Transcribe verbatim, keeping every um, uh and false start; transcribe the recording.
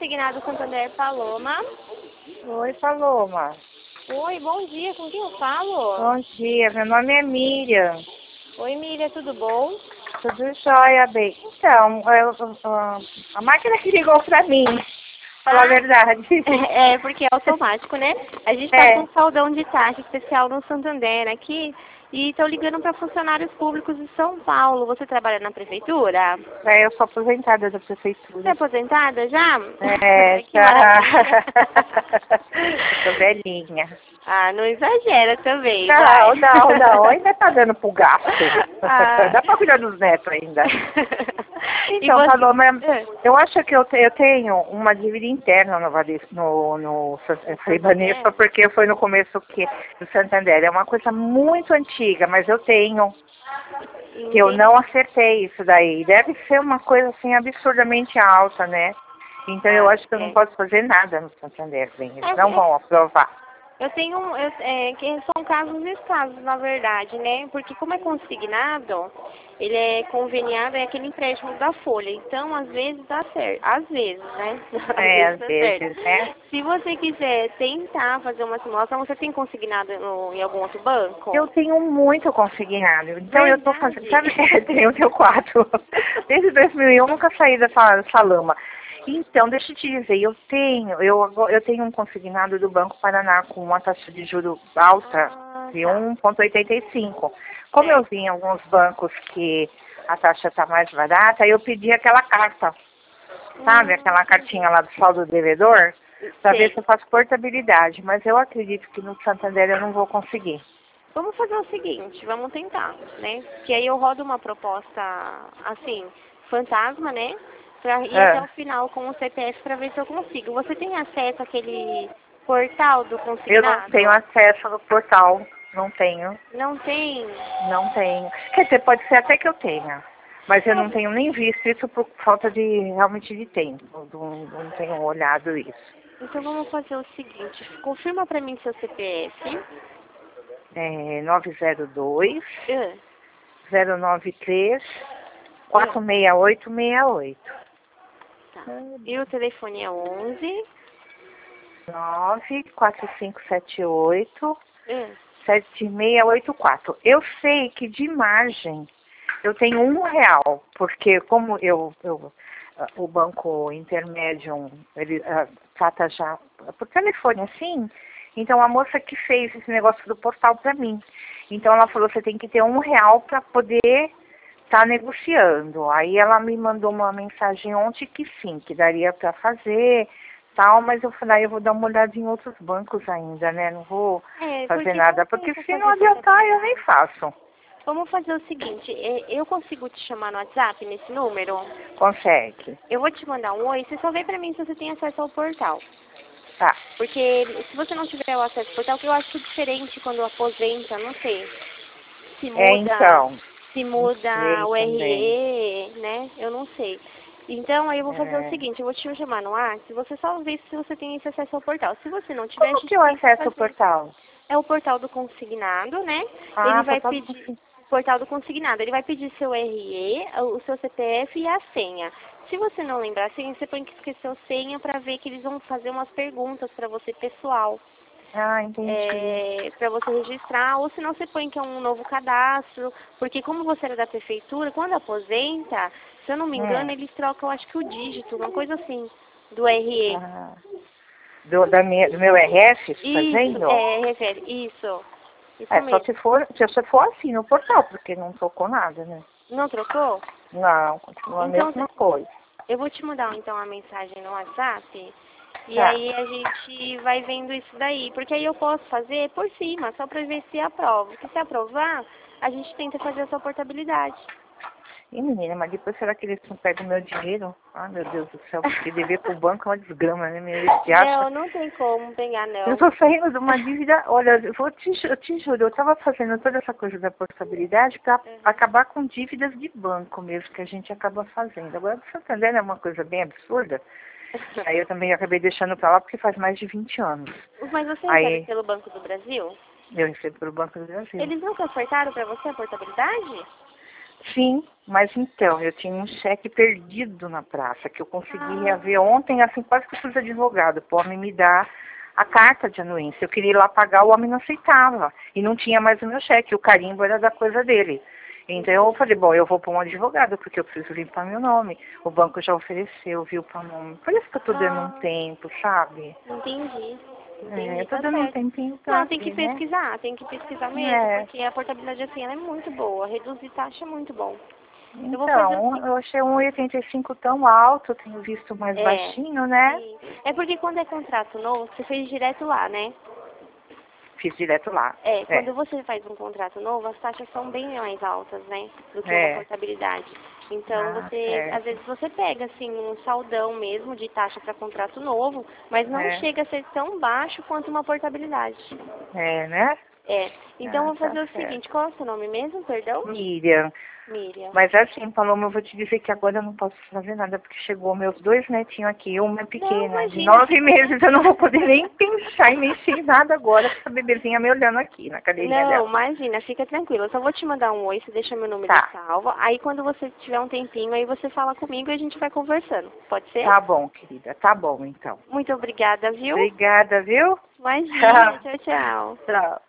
Consignado Santander Paloma. Oi, Paloma. Oi, bom dia. Com quem eu falo? Bom dia, meu nome é Miriam. Oi, Miriam, tudo bom? Tudo jóia, bem. Então, eu, eu, a máquina que ligou pra mim, falar Ah, a verdade. É, porque é automático, né? A gente tá É. com um saldão de taxa especial no Santander aqui e tô ligando para funcionários públicos de São Paulo. Você trabalha na prefeitura? É, eu sou aposentada da Você é prefeitura. aposentada já? É, Que já. maravilha. Eu sou velhinha. Ah, não exagera também, Não, vai. não, não, ainda tá dando pro gasto. Ah. Dá pra cuidar dos netos ainda. E Então, você... Paloma, É. eu acho que eu, te- eu tenho uma dívida interna no, Vale- no, no Ibanespa, porque foi no começo que, do Santander. É uma coisa muito antiga, mas eu tenho, que eu não acertei isso daí. Deve ser uma coisa assim absurdamente alta, né? Então eu Ah, acho que eu não é. posso fazer nada no Santander, bem. Eles É, não é. vão aprovar. Eu tenho, um- eu, é, que são casos e casos, na verdade, né? Porque como é consignado, ele é conveniado, é aquele empréstimo da Folha. Então, às vezes dá certo. Às vezes, né? Às É, vezes às dá vezes, certo. né? Se você quiser tentar fazer uma simulação, você tem consignado no, em algum outro banco? Eu tenho muito consignado. Então eu tô fazendo. Verdade. Sabe, tenho o teu quadro. Desde dois mil e um eu nunca saí dessa, dessa lama. Então, deixa eu te dizer, eu tenho, eu, ago- eu tenho um consignado do Banco Paraná com uma taxa de juros alta Ah, de tá. um vírgula oitenta e cinco. Como eu Certo. vi em alguns bancos que a taxa está mais barata, eu pedi aquela carta, sabe? Hum, Aquela cartinha lá do saldo do devedor, para ver se sei. eu faço portabilidade. Mas eu acredito que no Santander eu não vou conseguir. Vamos fazer o seguinte, vamos tentar, né? Que aí eu rodo uma proposta, assim, fantasma, né? Pra ir até o Ah. final com o C P F para ver se eu consigo. Você tem acesso àquele portal do Eu não tenho consignado? acesso no portal, não tenho, Não tem? não tenho. Quer dizer, pode ser até que eu tenha, mas eu não É, tenho nem visto isso por falta de realmente de tempo, não, não tenho olhado isso. então vamos fazer o seguinte, confirma para mim seu C P F. É nove zero dois, Ah, zero nove três, ah, quatro seis oito seis oito. tá. E o telefone é onze. nove quatro cinco sete oito, Ah, sete seis oito quatro. Eu sei que de margem eu tenho um real, porque como eu, eu ah, o banco intermédio, ele ah, trata já por telefone assim, então a moça que fez esse negócio do portal para mim. Então ela falou, você tem que ter um real para poder estar tá negociando. Aí ela me mandou uma mensagem ontem que sim, que daria para fazer, tal, mas eu falei, ah, eu vou dar uma olhada em outros bancos ainda, né? Não vou é, fazer porque nada, porque compensa se não fazer adiantar, eu nem portabilidade. faço. Vamos fazer o seguinte, é, eu consigo te chamar no WhatsApp nesse número? Consegue. Eu vou te mandar um oi, você só vê pra mim se você tem acesso ao portal. Tá. Porque se você não tiver o acesso ao portal, que eu acho diferente quando aposenta, não sei. Se É, muda, então. se Não muda sei o também. R E, né? Eu não sei. Então aí eu vou fazer o É. seguinte, eu vou te chamar no WhatsApp, você só vê se você tem esse acesso ao portal. Se você não tiver, a Como que gente eu tenta acesso o fazer. portal? É o portal do consignado, né? Ele Ah, vai portal do pedir, consegui. portal do consignado, ele vai pedir seu R E, o seu C P F e a senha. Se você não lembrar a senha, você tem que esquecer a senha para ver que eles vão fazer umas perguntas para você pessoal, Ah, entendi. é, para você registrar, ou senão você põe que é um novo cadastro, porque como você era da prefeitura, quando aposenta, se eu não me engano, Hum. eles trocam, acho que o dígito, uma coisa assim, do R E. Ah. Do, da minha, do meu R S, você tá Isso, vendo? é, refere, isso, isso É só mesmo. se for, se você for assim no portal, porque não tocou nada, né? Não trocou? Não, continua a Então, mesma coisa. eu vou te mandar então a mensagem no WhatsApp e Tá. aí a gente vai vendo isso daí. Porque aí eu posso fazer por cima, só para ver se aprova. Porque se aprovar, a gente tenta fazer a sua portabilidade. E menina, mas depois será que eles não pegam o meu dinheiro? Ah, meu Deus do céu, porque dever pro banco é uma desgrama, né? Eles se acham. Não, não tem como pegar Eu não. tô saindo de uma dívida, olha, eu vou te, ju- eu te juro, eu tava fazendo toda essa coisa da portabilidade para acabar com dívidas de banco mesmo, que a gente acaba fazendo. Agora, o Santander é uma coisa bem absurda. Aí eu também acabei deixando pra lá porque faz mais de vinte anos. Mas você recebe Aí pelo Banco do Brasil? eu recebo pelo Banco do Brasil. Eles nunca ofertaram para você a portabilidade? Sim, mas então, eu tinha um cheque perdido na praça, que eu consegui reaver ontem, assim, quase que eu fui de advogado, para o homem me dar a carta de anuência. Eu queria ir lá pagar, o homem não aceitava. E não tinha mais o meu cheque, o carimbo era da coisa dele. Então eu falei, bom, eu vou para um advogado, porque eu preciso limpar meu nome. O banco já ofereceu, viu, para nome. Por isso que eu tô dando um Ah, tempo, sabe? entendi. É, Entendi, eu tô tá dando um certo. tempinho pra Não, tem que ver, né? pesquisar, tem que pesquisar mesmo, É. porque a portabilidade assim, ela é muito boa. Reduzir taxa é muito bom. Eu vou fazer Então, assim. eu achei um e oitenta e cinco tão alto, eu tenho visto mais É, baixinho, né? sim. É porque quando é contrato novo, você fez direto lá, né? Fiz direto lá. É, É, quando você faz um contrato novo, as taxas são bem mais altas, né? Do que uma é. portabilidade. Então, Ah, você, às certo. vezes você pega, assim, um saldão mesmo de taxa para contrato novo, mas não É, chega a ser tão baixo quanto uma portabilidade. é, né? É. Então, Ah, vou tá fazer o certo. seguinte, qual é o seu nome mesmo, perdão? Miriam. Miriam. Mas assim, Paloma, eu vou te dizer que agora eu não posso fazer nada, porque chegou meus dois netinhos aqui, uma é Não, pequena, de imagina, nove fica meses, eu não vou poder tranquila. nem pensar em mexer em nada agora, com essa bebezinha me olhando aqui na cadeirinha Não, dela. imagina, fica tranquila. Eu só vou te mandar um oi, você deixa meu número Tá, salvo. Aí quando você tiver um tempinho, aí você fala comigo e a gente vai conversando. Pode ser? tá bom, querida, tá bom então. Muito obrigada, viu? Obrigada, viu? Imagina, Tchau. tchau, tchau. Tchau.